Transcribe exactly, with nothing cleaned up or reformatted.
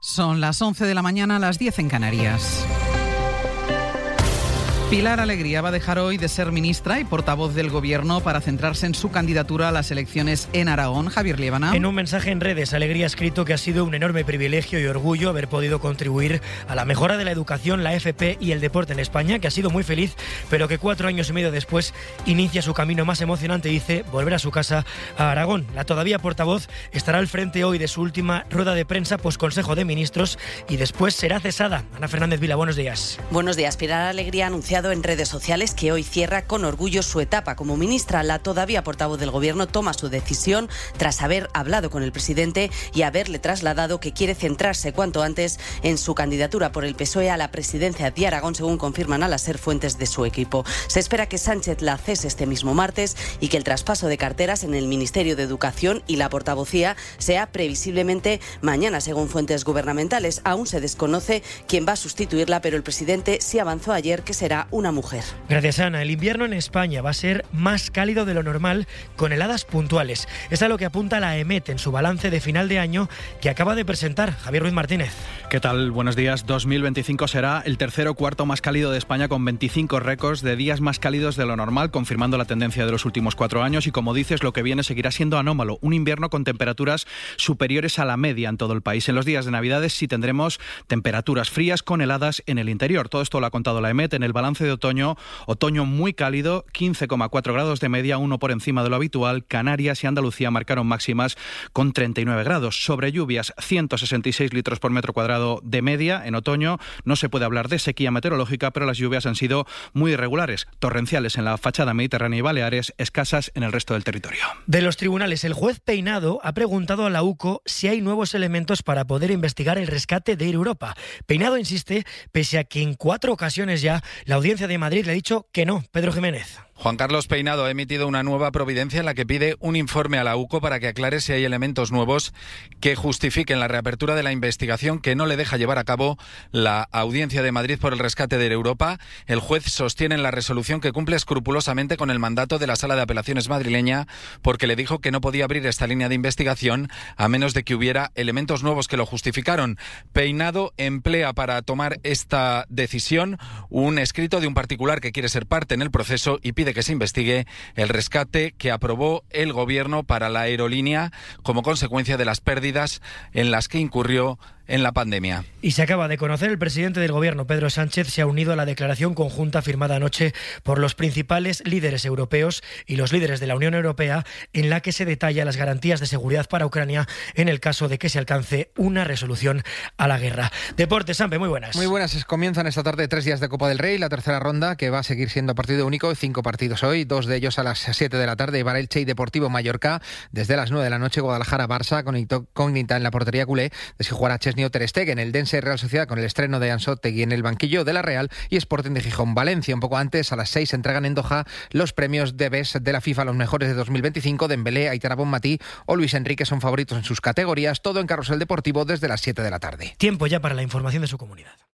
Son las once de la mañana, las diez en Canarias. Pilar Alegría va a dejar hoy de ser ministra y portavoz del Gobierno para centrarse en su candidatura a las elecciones en Aragón. Javier Liébana. En un mensaje en redes, Alegría ha escrito que ha sido un enorme privilegio y orgullo haber podido contribuir a la mejora de la educación, la F P y el deporte en España, que ha sido muy feliz, pero que cuatro años y medio después inicia su camino más emocionante, dice, volver a su casa a Aragón. La todavía portavoz estará al frente hoy de su última rueda de prensa post-Consejo de Ministros y después será cesada. Ana Fernández Vila, buenos días. Buenos días. Pilar Alegría ha anunciado en redes sociales que hoy cierra con orgullo su etapa como ministra. La todavía portavoz del Gobierno toma su decisión tras haber hablado con el presidente y haberle trasladado que quiere centrarse cuanto antes en su candidatura por el P S O E a la presidencia de Aragón, según confirman a la SER fuentes de su equipo. Se espera que Sánchez la cese este mismo martes y que el traspaso de carteras en el Ministerio de Educación y la portavocía sea previsiblemente mañana, según fuentes gubernamentales. Aún se desconoce quién va a sustituirla, pero el presidente sí avanzó ayer que será una mujer. Gracias, Ana. El invierno en España va a ser más cálido de lo normal, con heladas puntuales. Es a lo que apunta la EMET en su balance de final de año que acaba de presentar. Javier Ruiz Martínez. ¿Qué tal? Buenos días. dos mil veinticinco será el tercer o cuarto más cálido de España, con veinticinco récords de días más cálidos de lo normal, confirmando la tendencia de los últimos cuatro años. Y como dices, lo que viene seguirá siendo anómalo. Un invierno con temperaturas superiores a la media en todo el país. En los días de Navidades sí tendremos temperaturas frías con heladas en el interior. Todo esto lo ha contado la EMET en el balance de otoño. Otoño muy cálido, quince coma cuatro grados de media, uno por encima de lo habitual. Canarias y Andalucía marcaron máximas con treinta y nueve grados. Sobre lluvias, ciento sesenta y seis litros por metro cuadrado de media en otoño. No se puede hablar de sequía meteorológica, pero las lluvias han sido muy irregulares. Torrenciales en la fachada mediterránea y Baleares, escasas en el resto del territorio. De los tribunales, el juez Peinado ha preguntado a la U C O si hay nuevos elementos para poder investigar el rescate de Air Europa. Peinado insiste, pese a que en cuatro ocasiones ya la Audiencia de Madrid le ha dicho que no. Pedro Jiménez. Juan Carlos Peinado ha emitido una nueva providencia en la que pide un informe a la U C O para que aclare si hay elementos nuevos que justifiquen la reapertura de la investigación que no le deja llevar a cabo la Audiencia de Madrid por el rescate de Europa. El juez sostiene en la resolución que cumple escrupulosamente con el mandato de la Sala de Apelaciones madrileña, porque le dijo que no podía abrir esta línea de investigación a menos de que hubiera elementos nuevos que lo justificaron. Peinado emplea para tomar esta decisión un escrito de un particular que quiere ser parte en el proceso y pide de que se investigue el rescate que aprobó el Gobierno para la aerolínea como consecuencia de las pérdidas en las que incurrió en la pandemia. Y se acaba de conocer, el presidente del Gobierno, Pedro Sánchez, se ha unido a la declaración conjunta firmada anoche por los principales líderes europeos y los líderes de la Unión Europea, en la que se detalla las garantías de seguridad para Ucrania en el caso de que se alcance una resolución a la guerra. Deportes, Sampe, muy buenas. Muy buenas. Comienzan esta tarde tres días de Copa del Rey, la tercera ronda, que va a seguir siendo partido único, cinco partidos hoy, dos de ellos a las siete de la tarde, Barelche y Deportivo Mallorca, desde las nueve de la noche, Guadalajara-Barça, con incógnita en la portería culé, de si jugará Chesney o Ter Stegen. El Dense Real Sociedad con el estreno de Ansu Fati en el banquillo de la Real, y Sporting de Gijón Valencia. Un poco antes, a las seis, se entregan en Doha los premios de B E S de la FIFA, los mejores de dos mil veinticinco. Dembélé, Aitana Bonmatí o Luis Enrique son favoritos en sus categorías. Todo en Carrusel Deportivo desde las siete de la tarde. Tiempo ya para la información de su comunidad.